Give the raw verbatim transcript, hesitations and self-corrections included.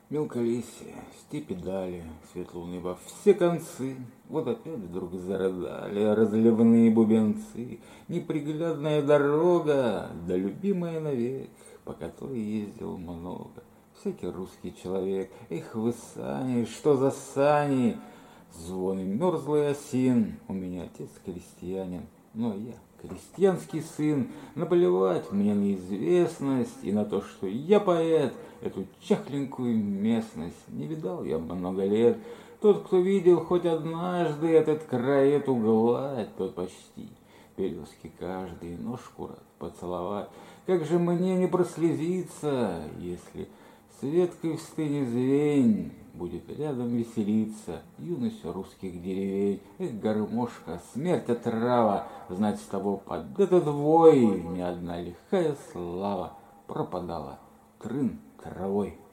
Мелколесье, степи дали, свет луны во все концы. Вот опять вдруг зарыдали разливные бубенцы. Неприглядная дорога, да любимая навек, по которой ездил много всякий русский человек. Эх вы, сани, что за сани! Звоны мерзлый осин, у меня отец крестьянин, но я крестьянский сын. Наплевать мне на известность и на то, что я поэт. Эту чахленькую местность не видал я много лет. Тот, кто видел хоть однажды этот край, эту гладь, тот почти березки каждый ножку рад поцеловать. Как же мне не прослезиться, если с веткой в стыне звень будет рядом веселиться юность русских деревень. Эх, гармошка, смерть отрава, знать с тобой под этот вой ни одна лихая слава пропадала трын травой.